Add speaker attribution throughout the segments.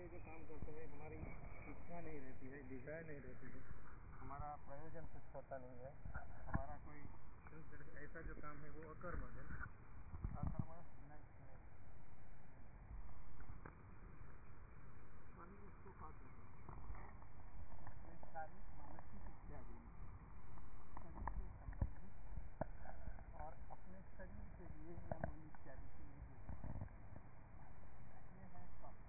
Speaker 1: कोई भी काम करते हुए हमारी इच्छा नहीं रहती है, डिजायर नहीं रहती है, हमारा प्रयोजन कुछ होता नहीं है, हमारा कोई ऐसा जो काम है वो अकर्म है। अकर्म नहीं उसको कहते हैं सारी मानसिक इत्यादि शरीर से संबंधित और अपने शरीर के लिए या मन इत्यादि के लिए जो ये है कर्म।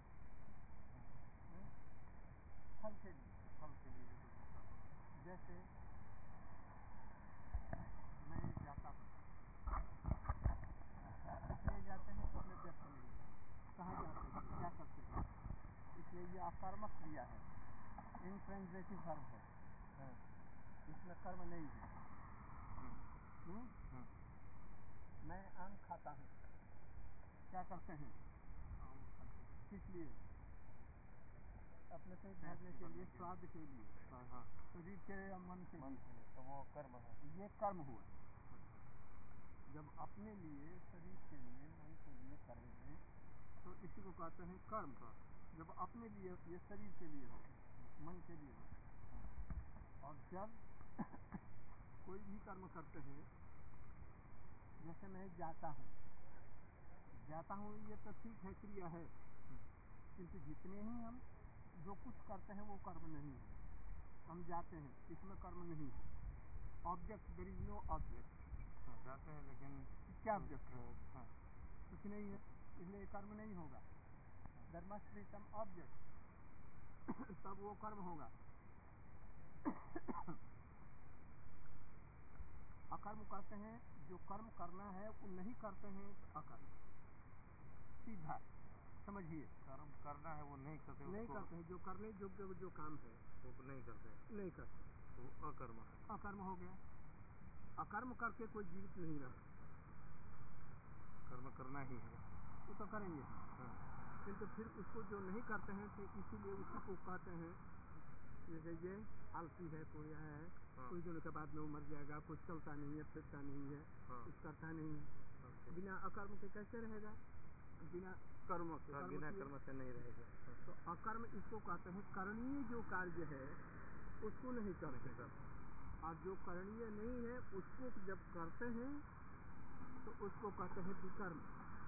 Speaker 1: फल के लिए जैसे मैं जाता हूँ, इसलिए जाते हैं तो अपने व्यक्त नहीं, कहाँ जाते हैं, क्या करते हैं, इसलिए ये अकर्मक क्रिया है, इनट्रांजिटिव वर्ब है, इसमें कर्म नहीं है। मैं आम खाता हूँ, क्या करते हैं, किस लिए, अपने पेट भरने के लिए, स्वाद के लिए, शरीर के या मन के लिए, तो वो कर्म है, ये कर्म हुआ। जब अपने लिए, शरीर के लिए, मन के लिए करेंगे तो इसी को कहते हैं कर्म का। जब अपने लिए, ये शरीर के लिए हो, मन के लिए हो, और जब कोई भी कर्म करते हैं, जैसे मैं जाता हूँ, ये तो ठीक है, क्रिया है, किंतु जितने ही हम जो कुछ करते हैं वो कर्म नहीं है। हम जाते हैं, इसमें कर्म नहीं है, object, there is no object. जाते हैं लेकिन क्या ऑब्जेक्ट है, कुछ नहीं है, इसलिए कर्म नहीं होगा। There must be some object, तब वो कर्म होगा। अकर्म कहते हैं जो कर्म करना है वो नहीं करते हैं तो अकर्म, सीधा समझिए। कर्म करना है वो नहीं करते हैं, जो करने योग्य जो काम है वो नहीं करते तो अकर्म है, अकर्म हो गया। अकर्म करके कोई जीवित नहीं रहा, कर्म करना ही है, वो तो करेंगे, किंतु फिर उसको जो नहीं करते हैं तो इसीलिए उसी को कहते हैं, जैसे ये आलसी है, कोई है, कुछ दिनों के बाद में वो मर जाएगा, कुछ चलता नहीं है, फिरता नहीं है, कुछ करता नहीं है, बिना अकर्म के कैसे रहेगा, बिना कर्म से नहीं रहेगा। तो अकर्म इसको कहते हैं, करणीय जो कार्य है उसको नहीं करते, और जो करणीय नहीं है उसको जब करते हैं तो उसको कहते हैं विकर्म।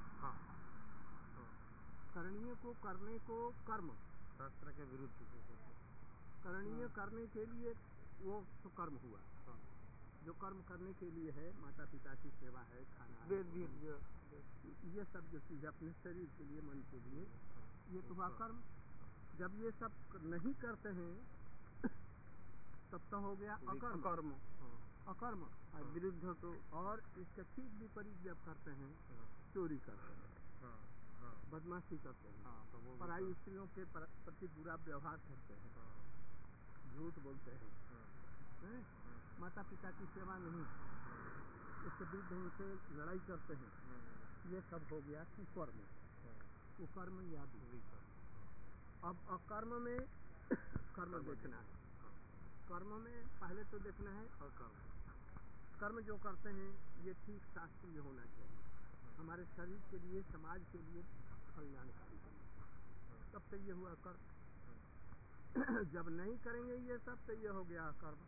Speaker 1: करणीय को करने को कर्म, शास्त्र के विरुद्ध करणीय करने के लिए वो तो कर्म हुआ। जो कर्म करने के लिए है, माता पिता की सेवा है, खाना है, ये सब जो चीज़ अपने शरीर के लिए, मन के लिए, ये तो हुआ कर्म। जब ये सब नहीं करते हैं तब तो हो गया अकर्म। अकर्म विरुद्ध तो, और इसके ठीक विपरीत जब करते हैं, चोरी करते हैं, बदमाशी करते हैं, पराई स्त्रियों के प्रति बुरा व्यवहार करते हैं, झूठ बोलते हैं, माता पिता की सेवा नहीं, उसके विरुद्ध उनसे लड़ाई करते हैं, ये सब हो गया कुकर्म, कुकर्म या विकर्म। अब अकर्म में कर्म देखना है। कर्म में पहले तो देखना है अकर्म, कर्म जो करते हैं ये ठीक शास्त्रीय होना चाहिए, हमारे शरीर के लिए, समाज के लिए, कल्याणकारी के लिए, तब तो ये हुआ कर्म। जब नहीं करेंगे ये सब तो ये हो गया कर्म।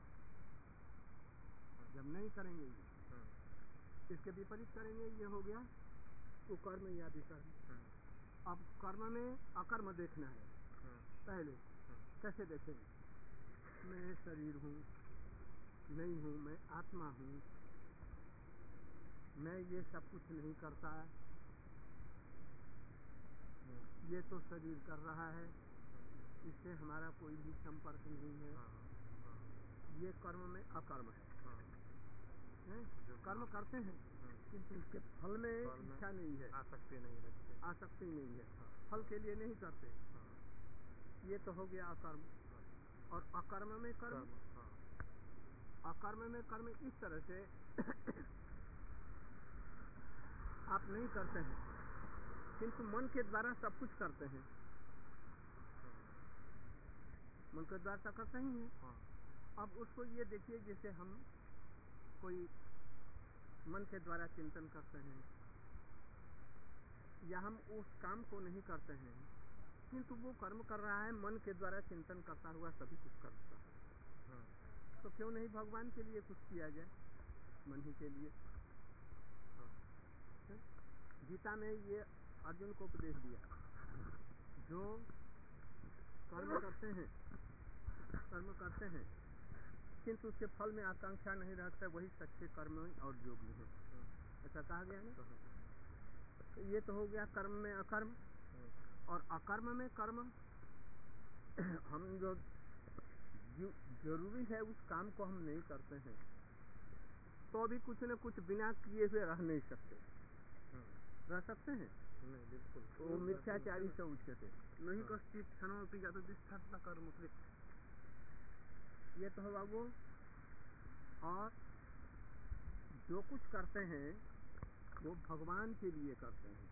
Speaker 1: जब नहीं करेंगे ये, इसके विपरीत करेंगे, ये हो गया कुकर्म या विकर्म। अब कर्म में अकर्म देखना है पहले, कैसे देखेंगे, मैं शरीर हूँ, नहीं हूँ, मैं आत्मा हूँ, मैं ये सब कुछ नहीं करता, ये तो शरीर कर रहा है, इससे हमारा कोई भी संपर्क नहीं है, ये कर्म में अकर्म है। कर्म करते हैं किंतु इसके फल में इच्छा नहीं है, आसक्ति नहीं है, फल के लिए नहीं करते, ये तो हो गया अकर्म। और अकर्म में कर्म, अकर्म में कर्म इस तरह से आप नहीं करते हैं किंतु मन के द्वारा सब कुछ करते हैं, मन के द्वारा सब करते ही हैं। अब उसको ये देखिए, जैसे हम कोई मन के द्वारा चिंतन करते हैं या हम उस काम को नहीं करते हैं, किंतु वो कर्म कर रहा है मन के द्वारा चिंतन करता हुआ सभी कुछ करता है। तो क्यों नहीं भगवान के लिए कुछ किया जाए मन ही के लिए। गीता में ये अर्जुन को उपदेश दिया, जो कर्म करते हैं किंतु उसके फल में आकांक्षा नहीं रखते, वही सच्चे कर्म और योगी हैं, ऐसा कहा गया ना। तो ये तो हो गया कर्म में अकर्म, और अकर्म में कर्म। हम जो जरूरी है उस काम को हम नहीं करते हैं तो भी कुछ न कुछ बिना किए हुए रह नहीं सकते। रह सकते हैं नहीं, बिल्कुल। तो मिथ्याचारी से उच्चते नहीं कश्चित क्षणोपि जातुतिष्ठत् न कर्मकृत्, ये तो हुआ वो। और जो कुछ करते हैं वो भगवान के लिए करते हैं,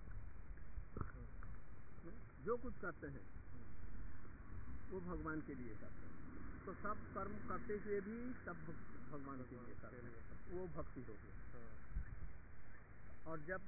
Speaker 1: जो कुछ करते हैं वो भगवान के लिए करते हैं। तो सब कर्म करते हुए भी सब भगवान के लिए करते हैं, वो भक्ति हो गई। और जब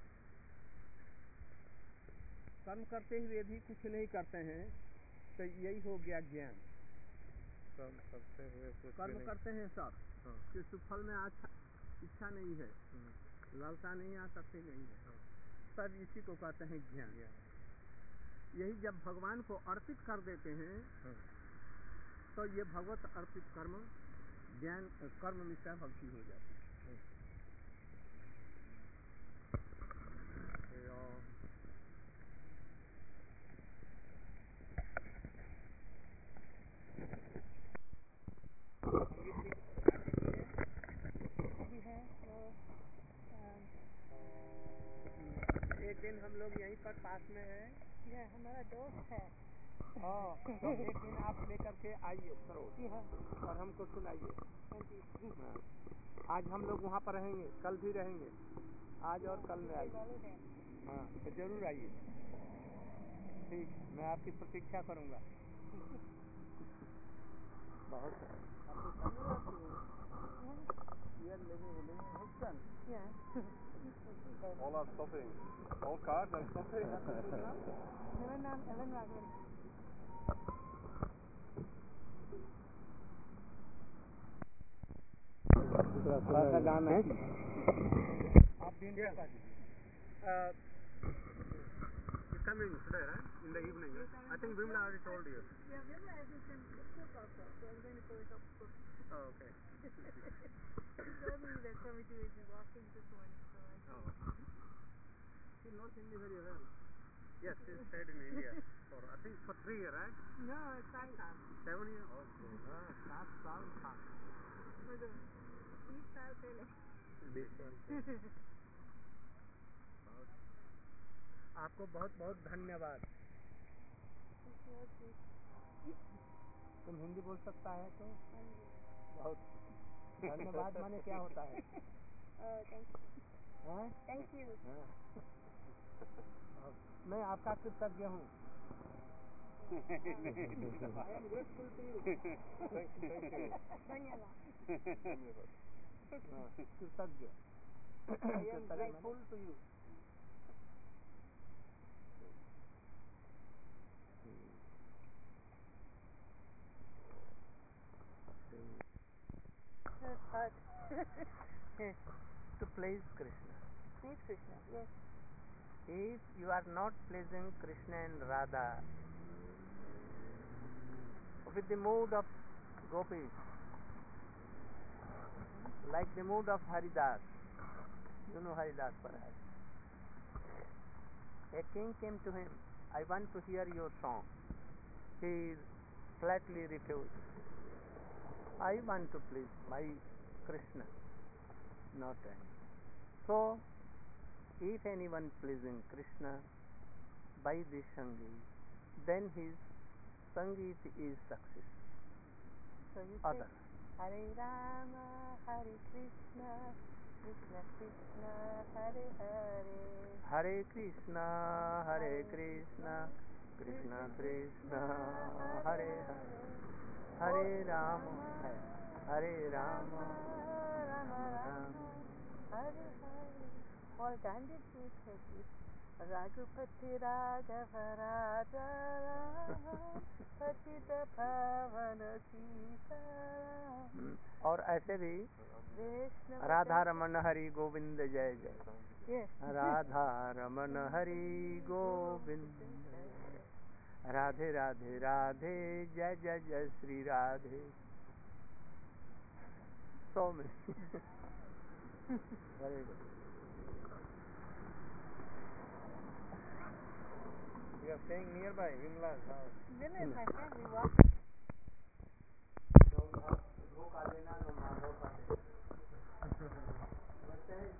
Speaker 1: कर्म करते हुए भी कुछ नहीं करते हैं तो यही हो गया ज्ञान। कर्म करते हैं सब, किसी फल में इच्छा नहीं है, लालसा नहीं आ सकती नहीं है, सब इसी को कहते हैं ज्ञान। यही जब भगवान को अर्पित कर देते हैं तो ये भगवत अर्पित कर्म ज्ञान कर्म मिश्रा भक्ति हो जाती है। एक दिन हम लोग यहीं पर पास में हैं,
Speaker 2: यह हमारा दोस्त है।
Speaker 1: तो एक दिन आप लेकर के आइए और हमको सुनाइए। आज हम लोग वहाँ पर रहेंगे, कल भी रहेंगे, आज और कल में आइए। हाँ, तो जरूर आइए। ठीक, मैं आपकी प्रतीक्षा करूँगा। बहुत
Speaker 3: All are stopping. All cars are stopping.
Speaker 2: मेरा नाम एलन राघवन।
Speaker 1: दूसरा गाना है। आप दिन क्या कर coming today, right? In the evening. I think Vimla already told you.
Speaker 2: Yeah, Vimla has some cook also, so I'm going to go help cook.
Speaker 1: Oh, okay.
Speaker 2: She told me that somebody will be walking this morning, so I said.
Speaker 1: She knows Hindi very well. Yes, she stayed in India for, I think, for 3 years, right?
Speaker 2: No, it's 5 years.
Speaker 1: 7 years? Okay. 7 साल था।
Speaker 2: मतलब 20 साल पहले।
Speaker 1: 20 साल पहले। आपको बहुत बहुत धन्यवाद। तुम हिंदी बोल सकता है तो बहुत धन्यवाद माने क्या होता है?
Speaker 2: Thank you.
Speaker 1: मैं आपका कृतज्ञ हूँ। कृतज्ञ। I am grateful to you. To please Krishna.
Speaker 2: Please Krishna, yes.
Speaker 1: If you are not pleasing Krishna and Radha with the mood of gopis, like the mood of Haridas, you know Haridas perhaps. A king came to him, I want to hear your song. He flatly refused. I want to please my Krishna, not any. So, if anyone pleasing Krishna by this Sangeet, then his Sangeet is success.
Speaker 2: So you
Speaker 1: Other.
Speaker 2: say Hare Rama, Hare Krishna, Krishna Krishna, Hare Hare.
Speaker 1: Hare Krishna, Krishna Krishna, Hare Hare. Hare Rama, Hare Rama,
Speaker 2: Rama Rama, Hare Hare. All done it with Raghupati Raghav राजा राम पतित पावन सीताराम।
Speaker 1: और ऐसे भी
Speaker 2: वैष्णव
Speaker 1: राधा रमन हरि गोविंद जय जय,
Speaker 2: Yes.
Speaker 1: Radha Raman Hari Govind, Radhe Radhe Radhe जय जय जय Shri Radhe. So many. Very good. We are staying nearby Vimla's house.
Speaker 2: Then my friend, we walk.
Speaker 1: धोखा देना न माधव का समझते हैं?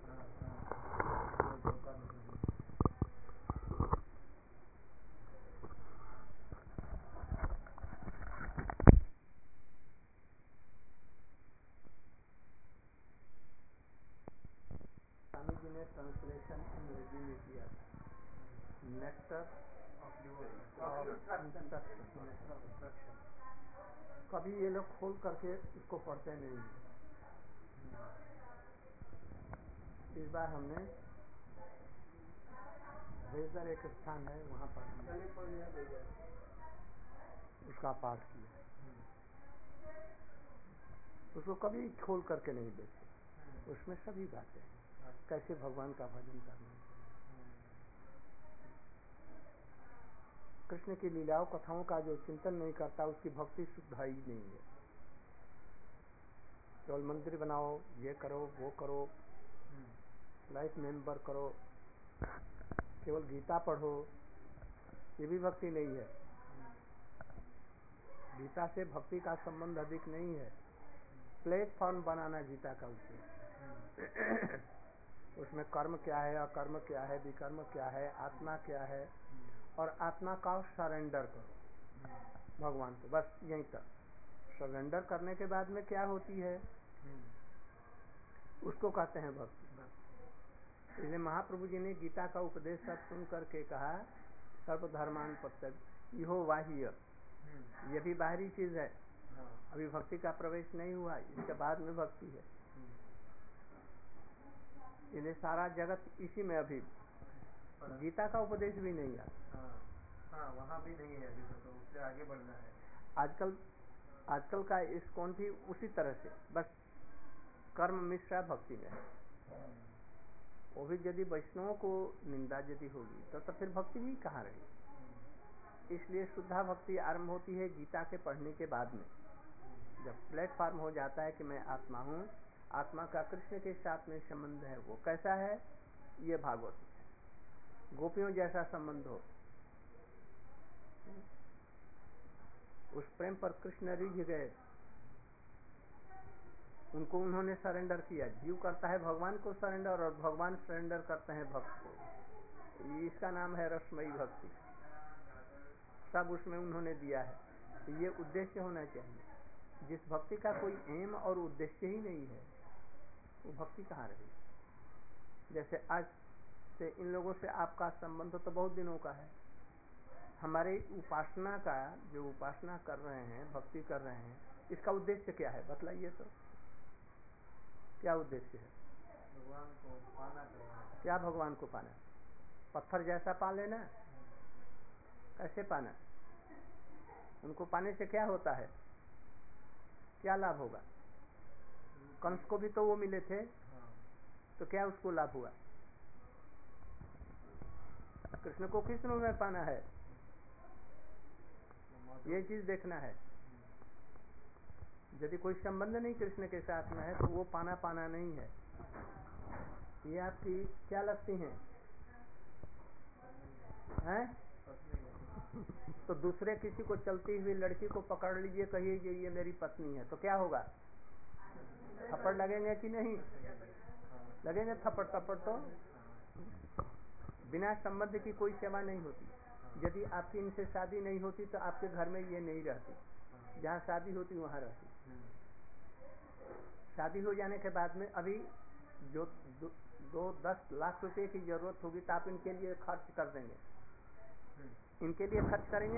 Speaker 1: स्वामी जी ने ट्रांसलेशन अंग्रेजी में किया था, नेक्टर ऑफ इंस्ट्रक्शन। कभी ये लोग खोल करके इसको पढ़ते नहीं हैं। इस बार हमने रेजर एक स्थान है वहाँ पर उसका पाठ किया, उसको कभी खोल करके नहीं देखे। उसमें सभी बातें हैं, कैसे भगवान का भजन करना चाहिए, कृष्ण की लीलाओं कथाओं का जो चिंतन नहीं करता उसकी भक्ति शुद्ध ही नहीं है। केवल मंदिर बनाओ, ये करो वो करो, लाइफ मेंबर करो, केवल गीता पढ़ो, ये भी भक्ति नहीं है। गीता से भक्ति का संबंध अधिक नहीं है। प्लेटफॉर्म बनाना गीता का उद्देश्य। उसमें कर्म क्या है, अकर्म क्या है, विकर्म क्या है, आत्मा क्या है, और आत्मा का सरेंडर करो भगवान को, बस यहीं तक। सरेंडर करने के बाद में क्या होती है उसको कहते हैं भक्ति। इसलिए महाप्रभु जी ने गीता का उपदेश सब सुन करके कहा सर्वधर्मान परित्यज्य, इहो बाह्य, ये भी बाहरी चीज है, अभी भक्ति का प्रवेश नहीं हुआ, इसके बाद में भक्ति है। इसलिए सारा जगत इसी में अभी, गीता का उपदेश भी नहीं आता।
Speaker 3: वहाँ भी नहीं है अभी, तो उससे आगे बढ़ना है।
Speaker 1: आजकल का इस्कॉन भी उसी तरह से, बस कर्म मिश्रा भक्ति में है। वो भी यदि वैष्णवों को निंदा यदि होगी तो फिर भक्ति भी कहाँ रही। इसलिए शुद्धा भक्ति आरंभ होती है गीता के पढ़ने के बाद में, जब प्लेटफॉर्म हो जाता है कि मैं आत्मा हूँ, आत्मा का कृष्ण के साथ में संबंध है। वो कैसा है, ये भागवत है, गोपियों जैसा संबंध हो। उस प्रेम पर कृष्ण रिझ गए, उनको उन्होंने सरेंडर किया। जीव करता है भगवान को सरेंडर, और भगवान सरेंडर करते हैं भक्त को। इसका नाम है रसमयी भक्ति। सब उसमें उन्होंने दिया है। तो ये उद्देश्य होना चाहिए। जिस भक्ति का कोई एम और उद्देश्य ही नहीं है, वो भक्ति कहाँ रही। जैसे आज से इन लोगों से आपका संबंध तो बहुत दिनों का है। हमारे उपासना का, जो उपासना कर रहे हैं, भक्ति कर रहे हैं, इसका उद्देश्य क्या है बतलाइए तो। क्या उद्देश्य है?
Speaker 3: भगवान को पाना करना।
Speaker 1: क्या भगवान को पाना? पत्थर जैसा पा लेना? कैसे पाना? उनको पाने से क्या होता है, क्या लाभ होगा? कंस को भी तो वो मिले थे, तो क्या उसको लाभ हुआ? कृष्ण को किस रूप में पाना है, ये चीज देखना है। यदि कोई संबंध नहीं कृष्ण के साथ में है तो वो पाना पाना नहीं है। ये आपकी क्या लगती हैं? हैं? तो दूसरे किसी को चलती हुई लड़की को पकड़ लीजिए, कहिए ये मेरी पत्नी है, तो क्या होगा? थप्पड़ लगेंगे कि नहीं लगेंगे? थप्पड़ तो बिना संबंध की कोई सेवा नहीं होती। यदि आपकी इनसे शादी नहीं होती तो आपके घर में ये नहीं रहती, जहाँ शादी होती वहाँ रहती। शादी हो जाने के बाद में अभी जो 2-10 लाख रुपए की जरूरत होगी तो आप इनके लिए खर्च कर देंगे। इनके लिए खर्च करेंगे?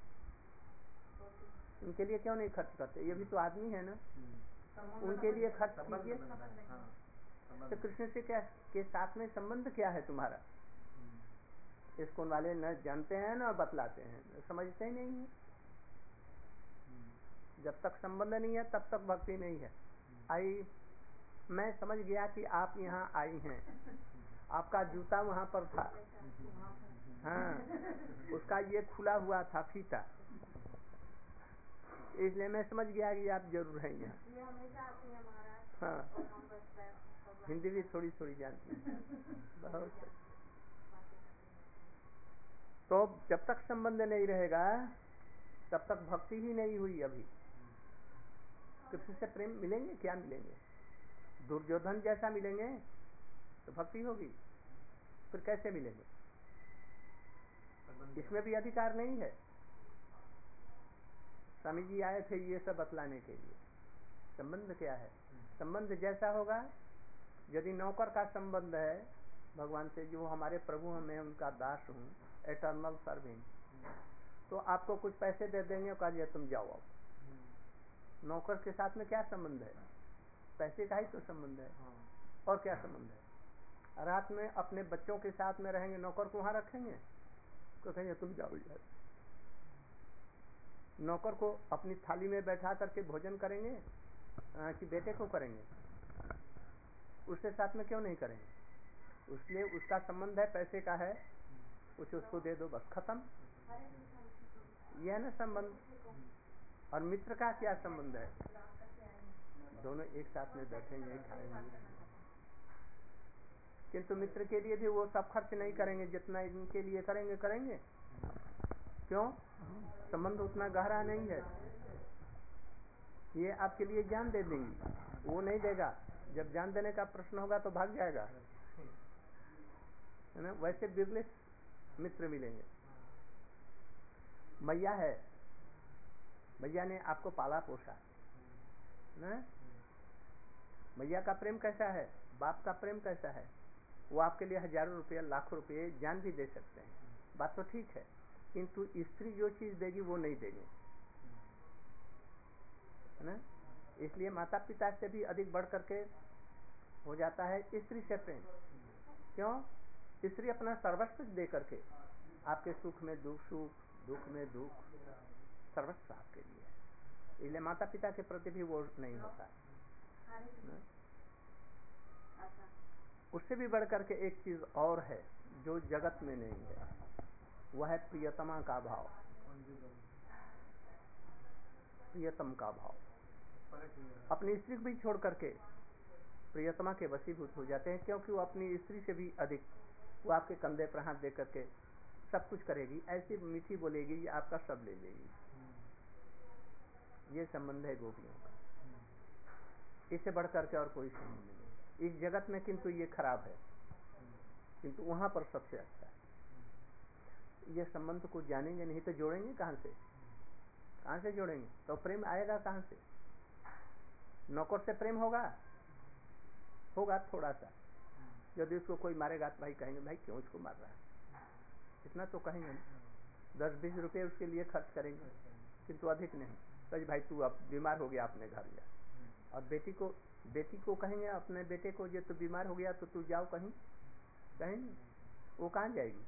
Speaker 1: इनके लिए क्यों नहीं खर्च करते? ये भी तो आदमी है ना, उनके लिए खर्च कीजिए। तो कृष्ण से क्या के साथ में संबंध क्या है तुम्हारा? इस्कॉन वाले न जानते हैं न बतलाते हैं, समझते ही नहीं है। जब तक संबंध नहीं है तब तक भक्ति नहीं है। आई, मैं समझ गया कि आप यहाँ आई हैं, आपका जूता वहाँ पर था, हाँ, उसका ये खुला हुआ था फीता, इसलिए मैं समझ गया कि आप जरूर हैं यहाँ। हाँ, हिंदी भी थोड़ी थोड़ी जानती हैं, बहुत। तो जब तक संबंध नहीं रहेगा तब तक भक्ति ही नहीं हुई। अभी कृष्ण से प्रेम मिलेंगे, क्या मिलेंगे? दुर्योधन जैसा मिलेंगे तो भक्ति होगी, फिर कैसे मिलेंगे? इसमें भी अधिकार नहीं है। स्वामी जी आए थे ये सब बतलाने के लिए। संबंध क्या है? संबंध जैसा होगा, यदि नौकर का संबंध है भगवान से, जो हमारे प्रभु हैं, मैं उनका दास हूँ, एटर्नल सर्विंग, तो आपको कुछ पैसे दे देंगे और कहा तुम जाओ। अब नौकर के साथ में क्या संबंध है? पैसे का ही तो संबंध है, और क्या संबंध है? रात में अपने बच्चों के साथ में रहेंगे, नौकर को वहां रखेंगे, तो कहेंगे तुम जाओ यार। नौकर को अपनी थाली में बैठा करके भोजन करेंगे कि बेटे को करेंगे? उसके साथ में क्यों नहीं करेंगे? उसलिए उसका संबंध है, पैसे का है, कुछ उसको दे दो, बस खत्म। यह है ना संबंध। और मित्र का क्या संबंध है? दोनों एक साथ में बैठेंगे, खाएंगे, किंतु मित्र के लिए भी वो सब खर्च नहीं करेंगे जितना इनके लिए करेंगे। क्यों? संबंध उतना गहरा नहीं है। ये आपके लिए जान दे देंगी, वो नहीं देगा। जब जान देने का प्रश्न होगा तो भाग जाएगा, है ना? वैसे बिरले मित्र मिलेंगे। मैया है, मैया ने आपको पाला पोसा ना? मैया का प्रेम कैसा है? बाप का प्रेम कैसा है? वो आपके लिए हजारों रुपये, लाखों रुपये, जान भी दे सकते हैं, बात तो ठीक है, किंतु स्त्री जो चीज देगी वो नहीं देगी, है ना? इसलिए माता पिता से भी अधिक बढ़ करके हो जाता है स्त्री से प्रेम। क्यों? स्त्री अपना सर्वस्व दे करके आपके सुख में दुख, दुख में दुख, सर्वस्व आपके लिए है। इसलिए माता पिता के प्रति भी वो नहीं होता है। उससे भी बढ़ करके एक चीज और है जो जगत में नहीं है, वह है प्रियतमा का भाव। प्रियतम का भाव। अपनी स्त्री को भी छोड़ करके प्रियतमा के वशीभूत हो जाते हैं, क्योंकि वो अपनी स्त्री से भी अधिक, वो आपके कंधे पर हाथ दे करके सब कुछ करेगी, ऐसी मीठी बोलेगी, आपका सब ले लेगी। ये संबंध है गोपियों का, इससे बढ़ करके और कोई संबंध नहीं इस जगत में। किंतु ये खराब है, किंतु वहां पर सबसे अच्छा है। ये संबंध को जानेंगे नहीं तो जोड़ेंगे कहां से? कहां से जोड़ेंगे? तो प्रेम आएगा कहां से? नौकर से प्रेम होगा थोड़ा सा। यदि उसको कोई मारेगा तो भाई कहेंगे भाई क्यों इसको मार रहा है, इतना तो कहेंगे, 10-20 रुपये उसके लिए खर्च करेंगे, किंतु अधिक नहीं। तो भाई तू अब बीमार हो गया, अपने घर जा। और बेटी को कहेंगे अपने बेटे को, ये तो बीमार हो गया तो तू जाओ कहीं, कहेंगे? वो कहाँ जाएगी?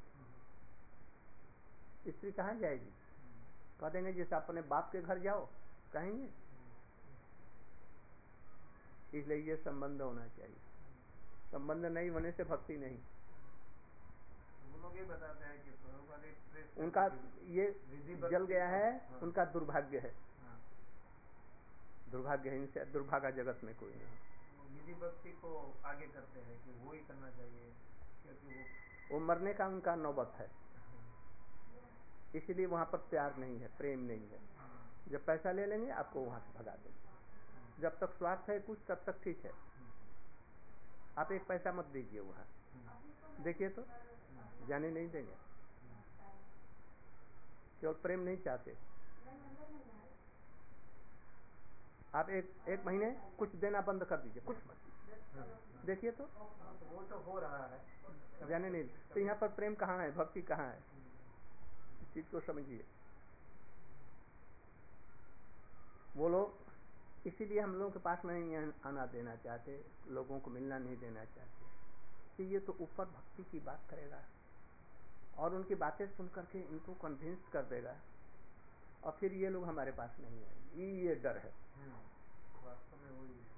Speaker 1: स्त्री कहाँ जाएगी? कह देंगे जैसे अपने बाप के घर जाओ, कहेंगे? इसलिए ये संबंध होना चाहिए। संबंध नहीं होने से भक्ति नहीं।
Speaker 3: वो लोग ये बताते हैं कि
Speaker 1: उनका ये जल गया है, उनका दुर्भाग्य है। दुर्भाग्य है, इनसे दुर्भागा जगत में कोई नहीं।
Speaker 3: विधि भक्ति को आगे करते हैं कि वो ही करना चाहिए, क्योंकि
Speaker 1: वो मरने का उनका नौबत है, इसीलिए वहां पर प्यार नहीं है, प्रेम नहीं है। जब पैसा ले लेंगे आपको वहां से भगा देंगे। जब तक स्वार्थ है कुछ तब तक ठीक है, आप एक पैसा मत दीजिए वहां, देखिए तो जाने नहीं देंगे। केवल प्रेम नहीं चाहते। आप एक महीने कुछ देना बंद कर दीजिए, कुछ मत दीजिए, देखिए तो
Speaker 3: वो तो हो रहा है,
Speaker 1: जाने नहीं। तो यहाँ पर प्रेम कहाँ है, भक्ति कहाँ है? इस चीज को समझिए। वो लोग इसीलिए हम लोगों के पास में नहीं आना देना चाहते, लोगों को मिलना नहीं देना चाहते कि ये तो ऊपर भक्ति की बात करेगा और उनकी बातें सुन करके इनको कन्विंस कर देगा, और फिर ये लोग हमारे पास नहीं आएंगे। ये डर है।
Speaker 3: वास्तव में वही है।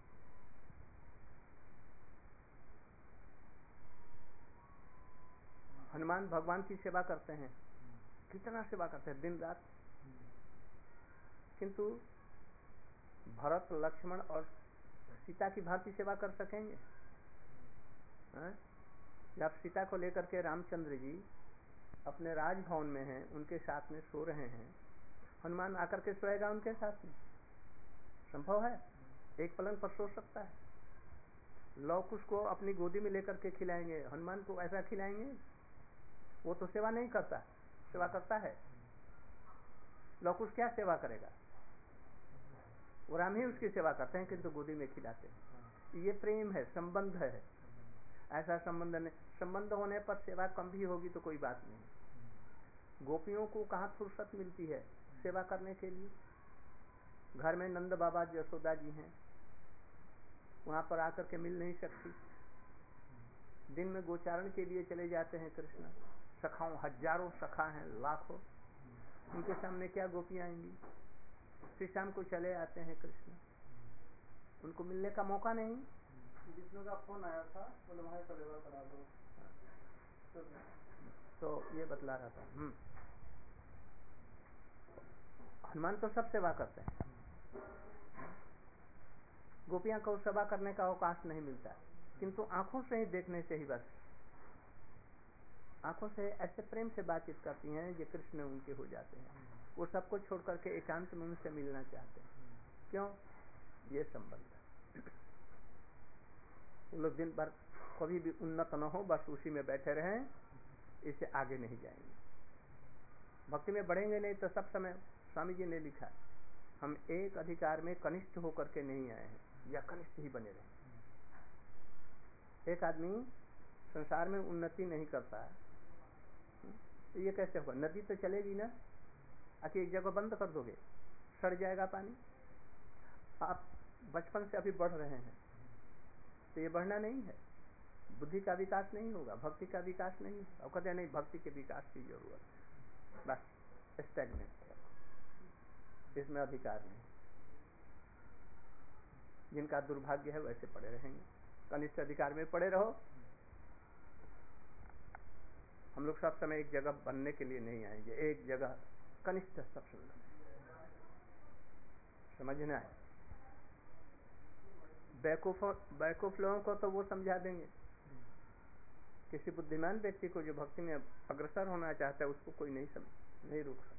Speaker 1: हनुमान भगवान की सेवा करते हैं, कितना सेवा करते हैं दिन रात, किंतु भरत लक्ष्मण और सीता की भांति सेवा कर सकेंगे? जब सीता को लेकर के रामचंद्र जी अपने राजभवन में हैं, उनके साथ में सो रहे हैं, हनुमान आकर के सोएगा उनके साथ में? संभव है? एक पलंग पर सो सकता है? लौकुश को अपनी गोदी में लेकर के खिलाएंगे, हनुमान को ऐसा खिलाएंगे? वो तो सेवा नहीं करता, सेवा करता है? लौकुश क्या सेवा करेगा? वो राम ही उसकी सेवा करते हैं, किंतु गोदी में खिलाते हैं। ये प्रेम है, संबंध है। ऐसा संबंध नहीं, संबंध होने पर सेवा कम भी होगी तो कोई बात नहीं। गोपियों को कहाँ फुर्सत मिलती है सेवा करने के लिए? घर में नंद बाबा यशोदा जी हैं, वहां पर आकर के मिल नहीं सकती। दिन में गोचारण के लिए चले जाते हैं कृष्ण, सखाओं, हजारों सखा हैं, लाखों, उनके सामने क्या गोपियां आएंगी? फिर शाम को चले आते हैं कृष्ण, उनको मिलने का मौका नहीं।
Speaker 3: विष्णु का फोन आया था, बोले वहाँ कलेवा करा दो,
Speaker 1: तो ये बतला रहा था। हनुमान तो सब सेवा करते हैं, गोपियां को सेवा करने का अवकाश नहीं मिलता, किंतु आंखों से ही देखने से ही, बस आंखों से ऐसे प्रेम से बातचीत करती हैं जो कृष्ण उनके हो जाते हैं। वो सबको छोड़ करके एकांत में उनसे मिलना चाहते हैं। क्यों? ये संबंध। वो लोग दिन भर कभी भी उन्नत न हो, बस उसी में बैठे रहें, इससे आगे नहीं जाएंगे, भक्ति में बढ़ेंगे नहीं। तो सब समय स्वामी जी ने लिखा, हम एक अधिकार में कनिष्ठ होकर के नहीं आए हैं, या कनिष्ठ ही बने रहे। एक आदमी संसार में उन्नति नहीं करता है तो ये कैसे होगा? नदी तो चलेगी ना, आखिर एक जगह बंद कर दोगे, सड़ जाएगा पानी। आप बचपन से अभी बढ़ रहे हैं तो ये बढ़ना नहीं है, बुद्धि का विकास नहीं होगा, भक्ति का विकास नहीं होगा। और कहते नहीं, भक्ति के विकास की जरूरत है, बस स्टैग्नेंट, इसमें अधिकार नहीं। जिनका दुर्भाग्य है वैसे पड़े रहेंगे, कनिष्ठ अधिकार में पड़े रहो। हम लोग सब समय एक जगह बनने के लिए नहीं आएंगे, एक जगह कनिष्ठ सब सुंदर समझना है। बैकूफ लोगों को तो वो समझा देंगे, किसी बुद्धिमान व्यक्ति को जो भक्ति में अग्रसर होना चाहता है उसको कोई नहीं रोक सकते।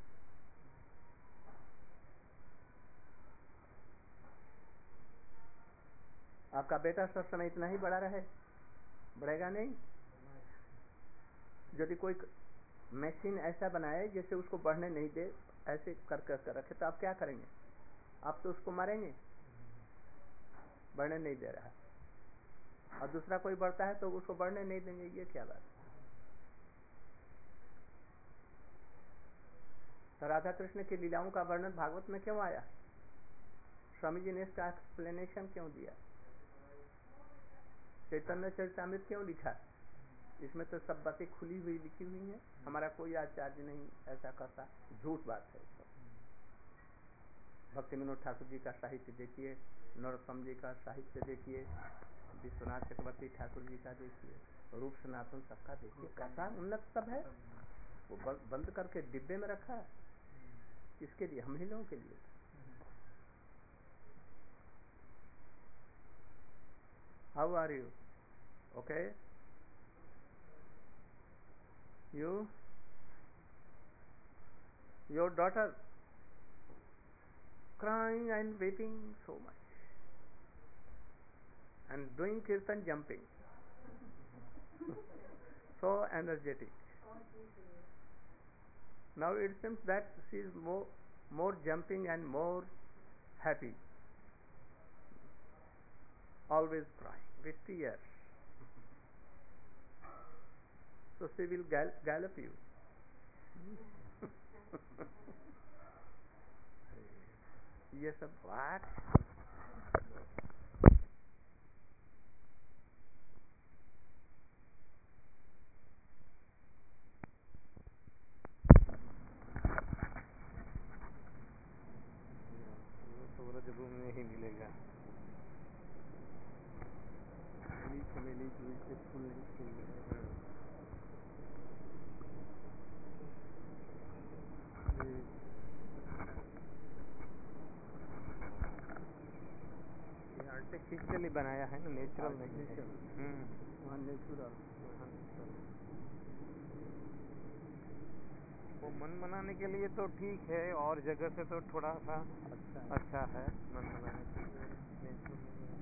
Speaker 1: आपका बेटा सब समय इतना ही बड़ा रहे, बढ़ेगा नहीं। यदि कोई मशीन ऐसा बनाए जैसे उसको बढ़ने नहीं दे, ऐसे कर रखे, तो आप क्या करेंगे? आप तो उसको मारेंगे, बढ़ने नहीं दे रहा। और दूसरा कोई बढ़ता है तो उसको बढ़ने नहीं देंगे, ये क्या बात? तो राधा कृष्ण की लीलाओं का वर्णन भागवत में क्यों आया? स्वामी जी ने इसका एक्सप्लेनेशन क्यों दिया? चैतन्य चरितामृत क्यों लिखा? इसमें तो सब बातें खुली हुई लिखी हुई हैं। हमारा कोई आचार्य नहीं ऐसा करता, झूठ बात है। भक्ति विनोद ठाकुर जी का साहित्य देखिए, नरोत्तम जी का साहित्य देखिए, विश्वनाथ चक्रवर्ती ठाकुर जी का देखिए, रूप सनातन सबका देखिए, कैसा उन्नत सब है। वो बंद करके डिब्बे में रखा है, किसके लिए? हम ही लोगों के लिए। How are you? Okay, your daughter crying and weeping so much and doing kirtan, jumping so energetic. Now it seems that she is more jumping and more happy, always crying with tears. So she will gallop you. ये सब बात artificially बनाया है ना, natural नहीं है।
Speaker 3: Artificial
Speaker 1: वहाँ natural. वो मन मनाने के लिए तो ठीक है, और जगह से तो थोड़ा सा अच्छा है मन मनाने के लिए, नेचुरल नहीं है।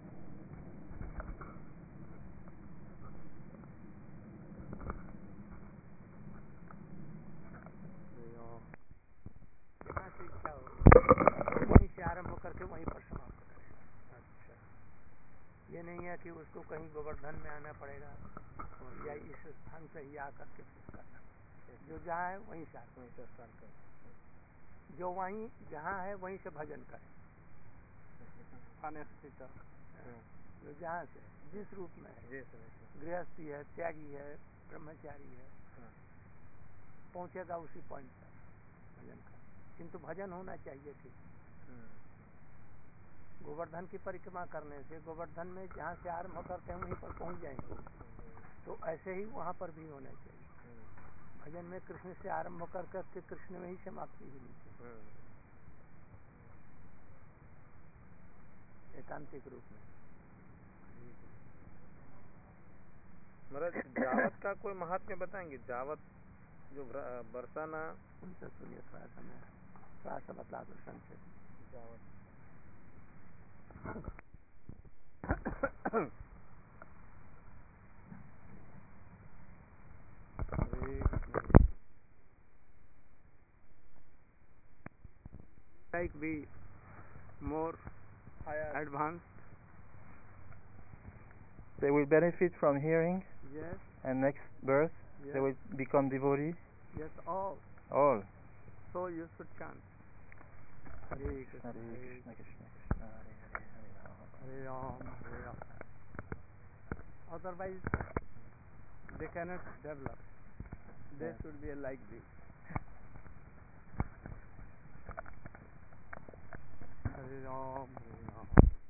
Speaker 1: जहाँ से इच्छा हो वहीं से आरंभ करके वहीं पर समाप्त करें। अच्छा, ये नहीं है कि उसको कहीं गोवर्धन में आना पड़ेगा या इस स्थान से ही आकर के फिर करना। जो जहाँ है वहीं से स्टार्ट करें, जो वहीं जहाँ है वहीं से भजन करें। जो जहाँ से जिस रूप में है, गृहस्थी है, त्यागी है, ब्रह्मचारी है, पहुँचेगा उसी पॉइंट पर भजन कर। किंतु भजन होना चाहिए ठीक। गोवर्धन की परिक्रमा करने से गोवर्धन में जहाँ से आरंभ करते हैं वहीं पर पहुँच जाएंगे, तो ऐसे ही वहाँ पर भी होना चाहिए। भजन में कृष्ण से आरंभ कर करके कृष्ण में ही समाप्ति होनी चाहिए, एकांतिक रूप में।
Speaker 3: महाराज जावत का कोई महात्म्य बताएंगे? जावत जो बरसाना,
Speaker 1: उनसे सुनिए थोड़ा सा, मैं थोड़ा सा बता दो संक्षेप।
Speaker 3: जावत
Speaker 1: like be more advanced.
Speaker 4: They will benefit from hearing,
Speaker 1: Yes,
Speaker 4: and next birth
Speaker 1: yes,
Speaker 4: they will become devotees.
Speaker 1: yes, all.
Speaker 4: All.
Speaker 1: So you should chant. Hare Krishna,
Speaker 4: Hare
Speaker 1: Hare
Speaker 4: Krishna, Krishna Krishna, Hare Hare, Hare Rama.
Speaker 1: Hare Ram, Hare Ram. Otherwise, they cannot develop. They
Speaker 4: Yes.
Speaker 1: should be like this. Hare Ram, Hare Ram.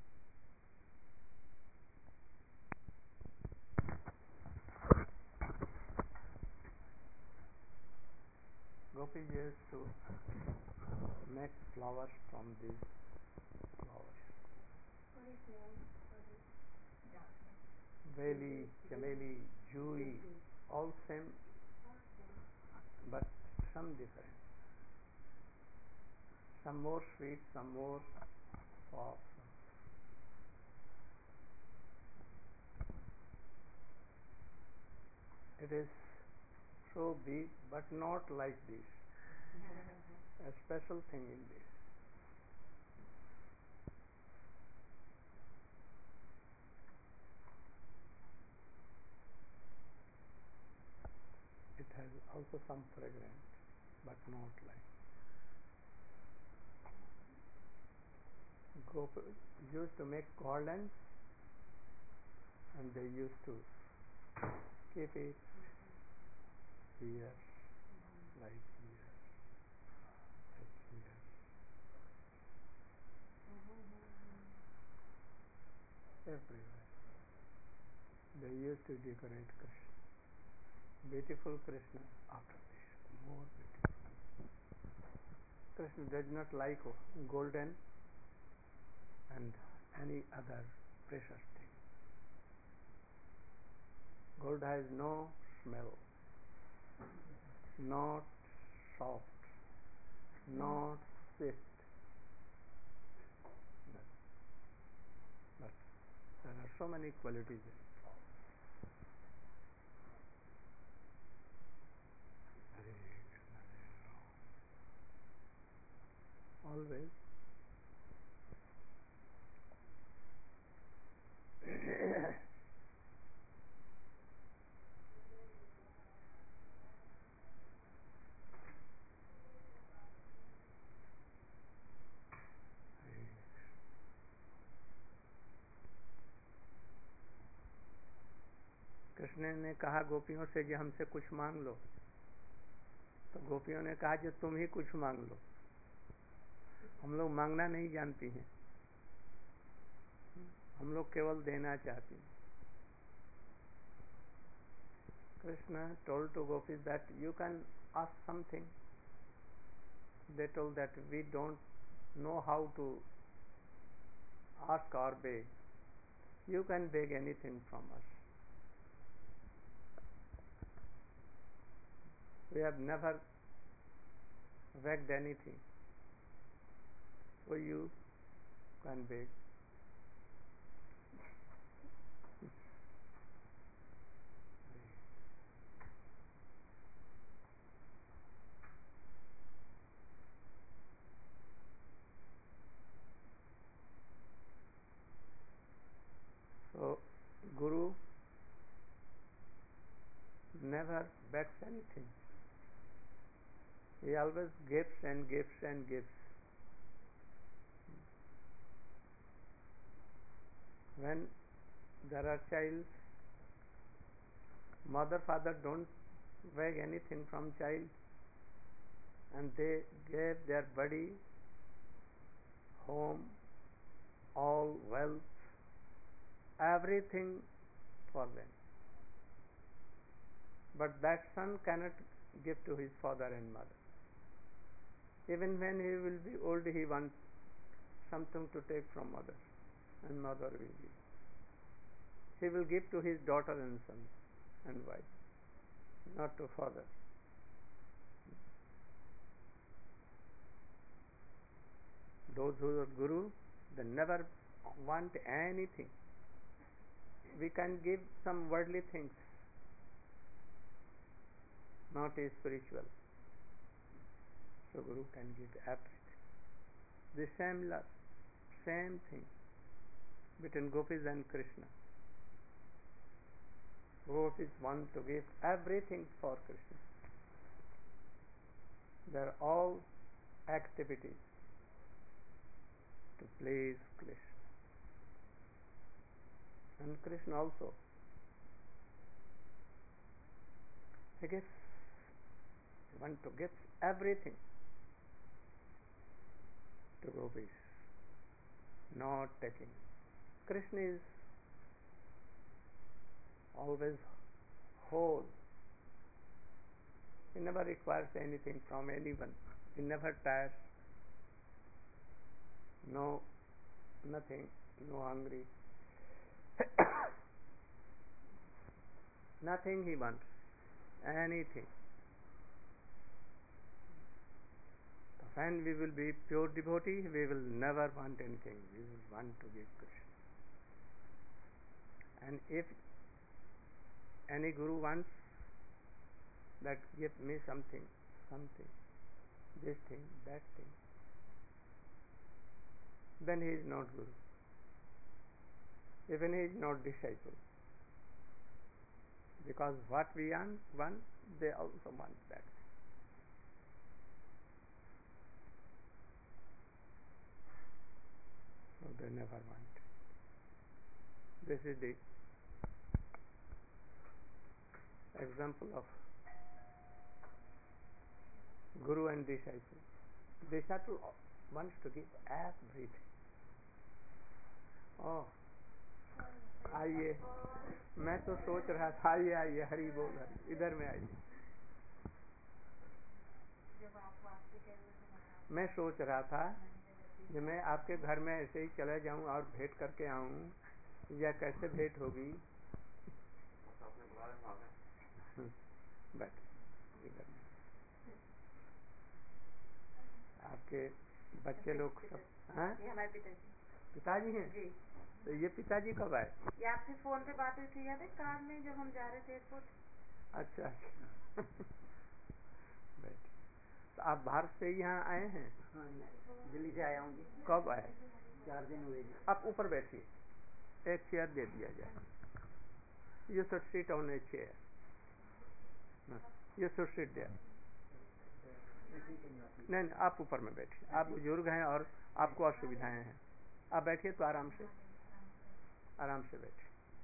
Speaker 1: Gopi used to make flowers from these flowers. Veli, chameli, jui, all same, but some different. Some more sweet, some more soft. It is so big, but not like this. A special thing in this. It has also some fragrance, but not like. Gopi used to make garlands, and they used to keep it here, like here, like here. Everywhere. They used to decorate Krishna. Beautiful Krishna after this, more beautiful. Krishna does not like golden and any other precious thing. Gold has no smell, not soft, not sweet. No. But there are so many qualities in it. Hare Krishna, Hare Rama. Always. Krishna ने कहा गोपियों से कि हमसे कुछ मांग लो, तो गोपियों ने कहा कि तुम ही कुछ मांग लो, हम लोग मांगना नहीं जानती हैं, हम लोग केवल देना चाहती हैं. Krishna told to gopis that you can ask something. They told that we don't know how to ask or beg. You can beg anything from us. We have never begged anything. So you can beg. So, Guru never begs anything. He always gives and gives and gives. When there are childs, mother, father don't beg anything from child, and they gave their body, home, all wealth, everything for them. But that son cannot give to his father and mother. Even when he will be old, he wants something to take from mother, and mother will give. He will give to his daughter and son and wife, not to father. Those who are Guru, they never want anything. We can give some worldly things, not spiritual. So Guru can give everything. The same love, same thing between Gopis and Krishna. Gopis want to give everything for Krishna. They are all activities to please Krishna. And Krishna also. He gives. He wants to give everything to Gopis, not taking. Krishna is always whole. He never requires anything from anyone. He never tires. No, nothing, no hungry. Nothing he wants. Anything. When we will be pure devotee, we will never want anything. We will want to give Krishna. And if any Guru wants that give me something, this thing, that thing, then he is not Guru. Even he is not disciple. Because what we want, they also want that. So they never want. This is the example of Guru and disciple. Disciple wants to give everything. Oh, आइए, मैं तो सोच रहा था आइए आइए हरि बोल हरि, इधर में आइए. मैं सोच रहा था कि मैं आपके घर में ऐसे ही चला जाऊं और भेंट करके आऊं, या कैसे भेंट होगी. बैठ इधर में. आपके बच्चे लोग सब हैं?
Speaker 2: ये हमारे
Speaker 1: पिताजी हैं
Speaker 2: जी.
Speaker 1: तो ये पिताजी कब आए?
Speaker 2: ये आपसे फोन पे बात हुई थी याद है, कार में जब हम जा रहे थे एयरपोर्ट.
Speaker 1: अच्छा अच्छा. बैठ. तो आप भारत से यहाँ आए हैं?
Speaker 5: हाँ जी, दिल्ली से आया हूँ जी.
Speaker 1: कब आए?
Speaker 5: 4 दिन हुए जी.
Speaker 1: आप ऊपर बैठिए, एक चेयर दे दिया जाए. You should sit on a chair. You should sit there. नहीं, आप ऊपर में बैठिए. आप बुजुर्ग हैं और आपको असुविधाएं हैं. आप बैठिए तो आराम से बैठिए.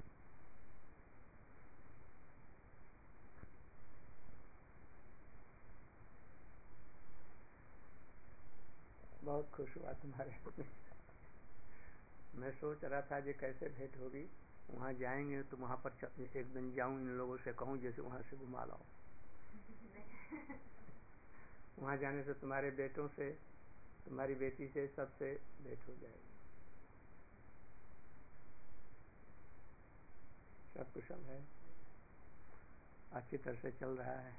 Speaker 1: बहुत खुश हुआ तुम्हारे. मैं सोच रहा था कि कैसे भेंट होगी. वहाँ जाएंगे तो वहाँ पर एक दिन जाऊं, इन लोगों से कहूँ जैसे वहाँ से घुमा लाओ. वहाँ जाने से तुम्हारे बेटों से, तुम्हारी बेटी से, सबसे भेंट हो जाएगी. सब कुशल है, अच्छी तरह से चल रहा है।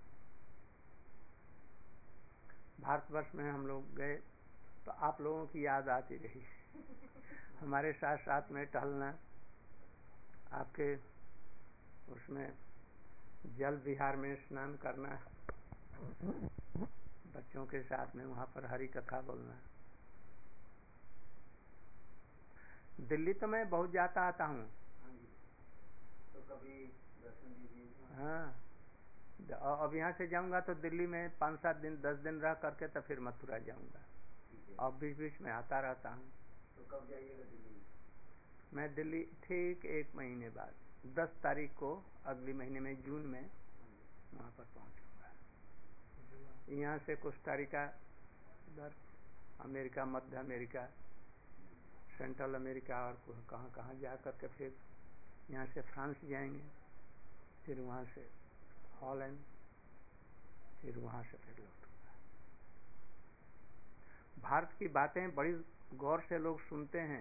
Speaker 1: भारतवर्ष में हम लोग गए तो आप लोगों की याद आती रही, हमारे साथ साथ में टहलना, आपके उसमें जल विहार में स्नान करना, बच्चों के साथ में वहाँ पर हरि कथा बोलना। दिल्ली तो मैं बहुत जाता आता हूँ।
Speaker 5: तो कभी दर्शन दीजिए।
Speaker 1: हाँ, अब यहाँ से जाऊंगा तो दिल्ली में 5-7 दिन 10 दिन रह करके तो फिर मथुरा जाऊंगा। अब बीच बीच में आता रहता हूँ।
Speaker 5: तो कब जाइएगा दिल्ली?
Speaker 1: मैं दिल्ली ठीक 1 महीने बाद 10 तारीख को अगले महीने में जून में वहाँ पर पहुँचूंगा। यहाँ से कोस्टारिका, उधर अमेरिका, मध्य अमेरिका, सेंट्रल अमेरिका और कहाँ कहाँ जा करके फिर यहाँ से फ्रांस जाएंगे, फिर वहाँ से हॉलैंड, फिर वहाँ से फिर लौटूंगा। भारत की बातें बड़ी गौर से लोग सुनते हैं।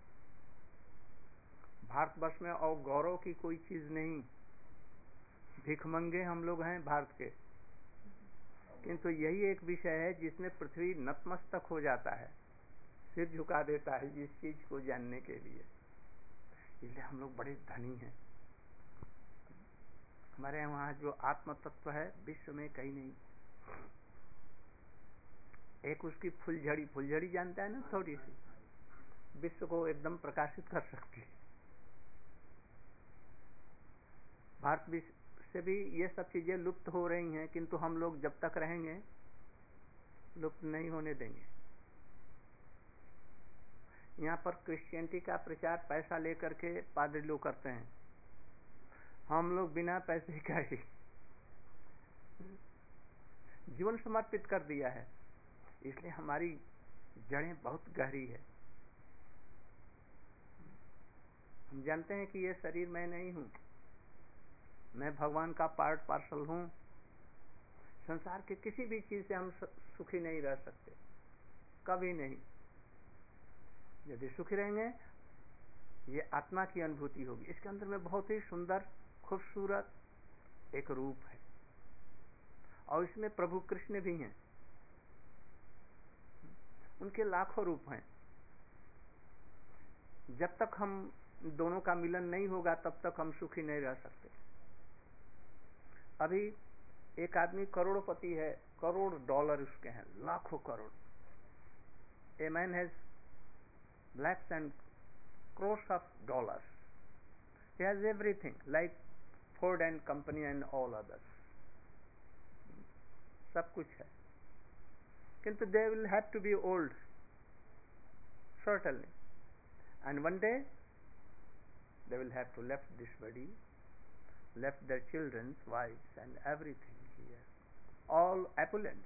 Speaker 1: भारतवर्ष में और गौरव की कोई चीज नहीं। भिखमंगे हम लोग हैं भारत के, किंतु यही एक विषय है जिसमें पृथ्वी नतमस्तक हो जाता है, सिर झुका देता है इस चीज को जानने के लिए। इसलिए हम लोग बड़े धनी हैं। हमारे वहाँ जो आत्म तत्व है विश्व में कहीं नहीं। एक उसकी फुलझड़ी जानता है ना, थोड़ी सी विश्व को एकदम प्रकाशित कर सकती है। भारत से भी ये सब चीजें लुप्त हो रही हैं, किंतु हम लोग जब तक रहेंगे लुप्त नहीं होने देंगे। यहाँ पर क्रिश्चियनिटी का प्रचार पैसा लेकर के पादरी लोग करते हैं, हम लोग बिना पैसे का ही जीवन समर्पित कर दिया है। इसलिए हमारी जड़ें बहुत गहरी है। हम जानते हैं कि ये शरीर मैं नहीं हूँ, मैं भगवान का पार्ट पार्सल हूँ। संसार के किसी भी चीज से हम सुखी नहीं रह सकते, कभी नहीं। यदि सुखी रहेंगे ये आत्मा की अनुभूति होगी। इसके अंदर में बहुत ही सुंदर खूबसूरत एक रूप है और इसमें प्रभु कृष्ण भी हैं, उनके लाखों रूप हैं। जब तक हम दोनों का मिलन नहीं होगा तब तक हम सुखी नहीं रह सकते। अभी एक आदमी करोड़पति है, करोड़ डॉलर उसके हैं, लाखों crore. A man has lakhs and crores of dollars. He has everything like Ford and company and all others. सब कुछ है, किंतु they will have to be old, certainly, and one day they will have to left this body, left their children's wives and everything here, all opulent,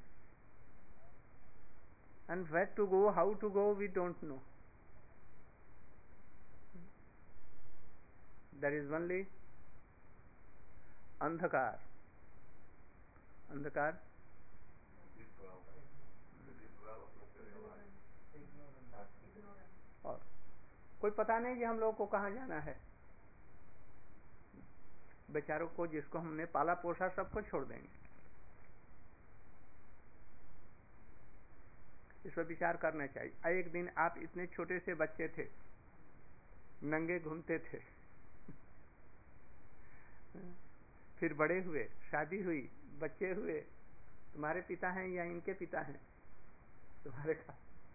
Speaker 1: and where to go, how to go, we don't know. There is only अंधकार, अंधकार और कोई पता नहीं कि हम लोगों को कहाँ जाना है। बेचारों को, जिसको हमने पाला पोसा, सबको छोड़ देंगे। इस पर विचार करना चाहिए। एक दिन आप इतने छोटे से बच्चे थे, नंगे घूमते थे, फिर बड़े हुए, शादी हुई, बच्चे हुए। तुम्हारे पिता हैं या इनके पिता हैं तुम्हारे का?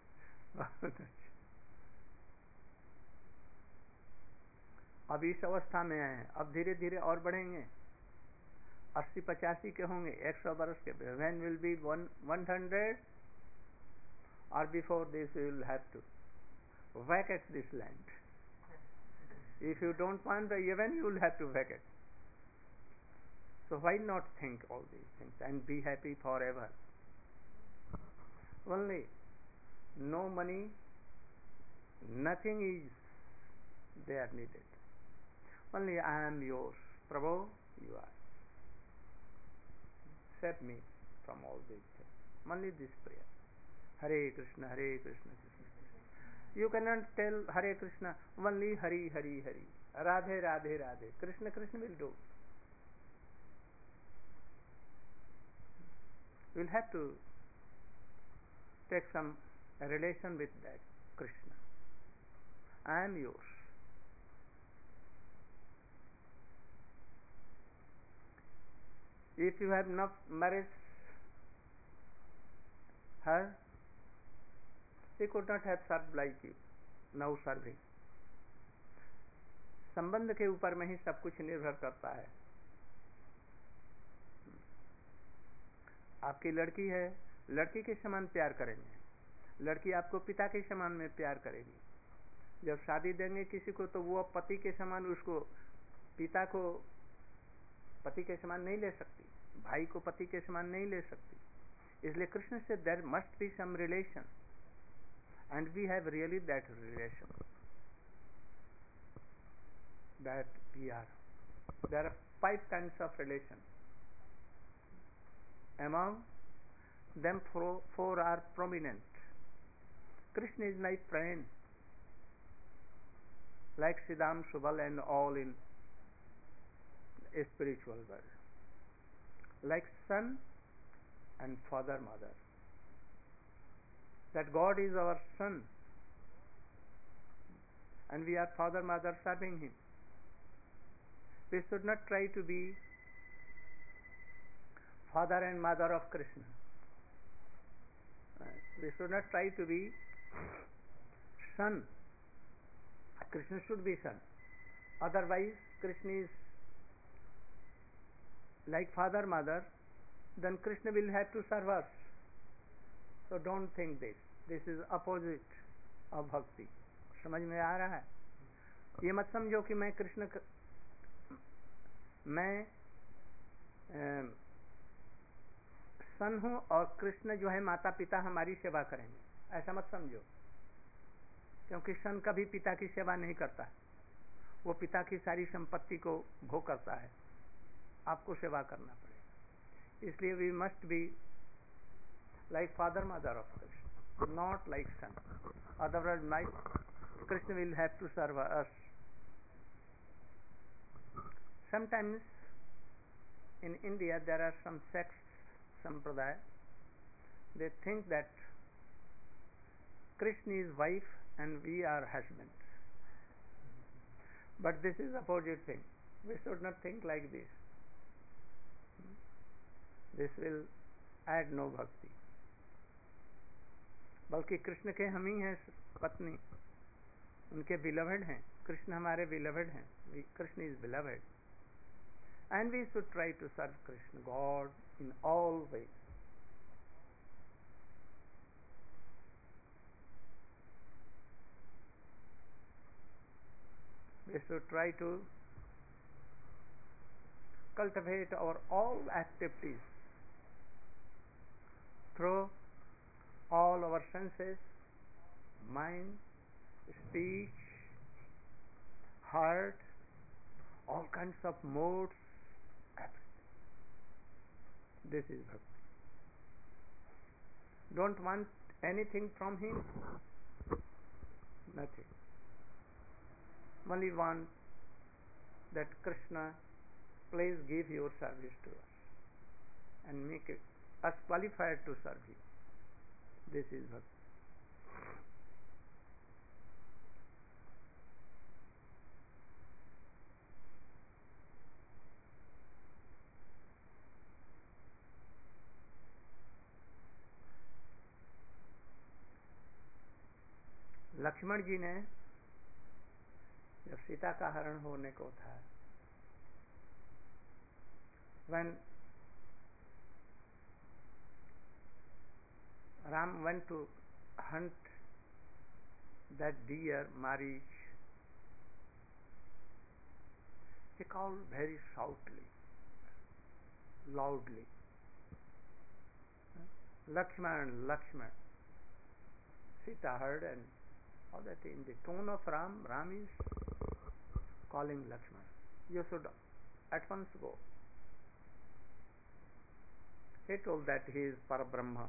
Speaker 1: अब इस अवस्था में आए हैं, अब धीरे धीरे और बढ़ेंगे। 80-85 के होंगे, 100 वर्ष के। When will be 100 or before this we will have to vacate this land. If you don't want the heaven, you will have to vacate. So why not think all these things and be happy forever? Only no money, nothing is there needed. Only I am yours, Prabhu, you are. Save me from all these things. Only this prayer. Hare Krishna, Hare Krishna, Krishna Krishna. You cannot tell Hare Krishna, only Hari, Hari, Hari. Radhe, Radhe, Radhe. Krishna, Krishna will do. We'll have to take some relation with that Krishna. I am yours. If you have not married her, she could not have served like you. Now serving. संबंध के ऊपर में ही सब कुछ निर्भर करता है. आपकी लड़की है, लड़की के समान प्यार करेंगे, लड़की आपको पिता के समान में प्यार करेगी. जब शादी देंगे किसी को तो वो पति के समान उसको, पिता को पति के समान नहीं ले सकती, भाई को पति के समान नहीं ले सकती. इसलिए कृष्ण से there must be some relation, and we have really that relation, that we are. There are 5 kinds of relation. Among them, four are prominent. Krishna is my friend, like Siddham, Subal and all in a spiritual world. Like son and father, mother. That God is our son and we are father, mother serving him. We should not try to be father and mother of Krishna. We should not try to be son. Krishna should be son. Otherwise, Krishna is like father, mother, then Krishna will have to serve us. So don't think this. This is opposite of bhakti. समझ में आ रहा है? ये मत समझो कि मैं कृष्ण मैं सन हूं और कृष्ण जो है माता पिता हमारी सेवा करेंगे, ऐसा मत समझो. क्योंकि सन कभी पिता की सेवा नहीं करता, वो पिता की सारी संपत्ति को भोग करता है, आपको सेवा करना पड़ेगा. इसलिए we must be like father mother of Krishna, not like son. Otherwise my Krishna will have to serve us. Sometimes in India there are some sects, sampradaya, they think that Krishna is wife and we are husband. But this is opposite thing. We should not think like this. This will add no bhakti. बल्कि कृष्ण के हम ही हैं पत्नी, उनके beloved हैं. कृष्ण हमारे beloved हैं. Krishna is beloved. And we should try to serve Krishna, God, in all ways. We should try to cultivate our all activities through all our senses, mind, speech, heart, all kinds of modes. This is bhakti. Don't want anything from him, nothing. Only want that Krishna, please give your service to us and make us qualified to serve him. This is bhakti. Lakshman जी ने जब सीता का हरण होने को था, when Ram went to hunt that deer Marich, he called very shoutly, loudly, Lakshman, Lakshman. Sita heard and all that in the tone of Ram, Ram is calling Lakshman. You should at once go. He told that he is Parabrahma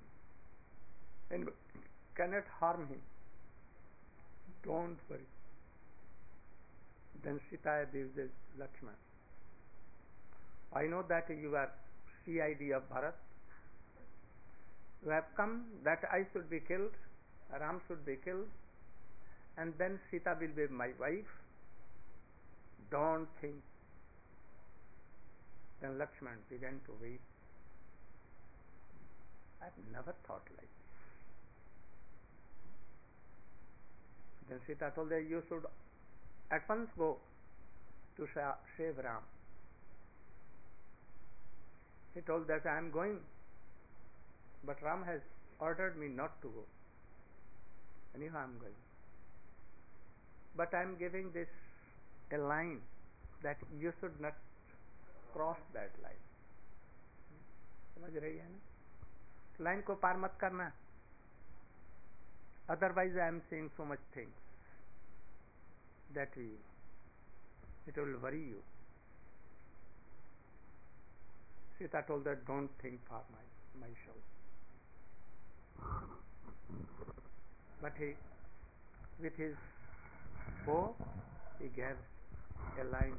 Speaker 1: and cannot harm him. Don't worry. Then Sita abuses Lakshmana. I know that you are CID of Bharat. You have come that I should be killed, Ram should be killed, and then Sita will be my wife. Don't think. Then Lakshmana began to weep. I've never thought like this. Then Sita told her, you should at once go to save Ram. He told that I am going, but Ram has ordered me not to go. Anyhow I am going. But I am giving this a line that you should not cross that line. समझ रही है ना? Line को पार मत करना. Otherwise I am saying so much things that it will worry you. Sita told that don't think for myself. But he, with his bow, he gave a line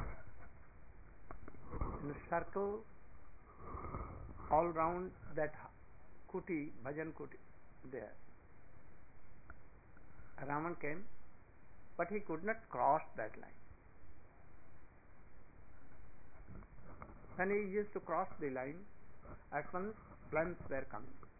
Speaker 1: in a circle all round that kuti, bhajan kuti there. Ravan came, but he could not cross that line. When he used to cross the line, at once flames were coming.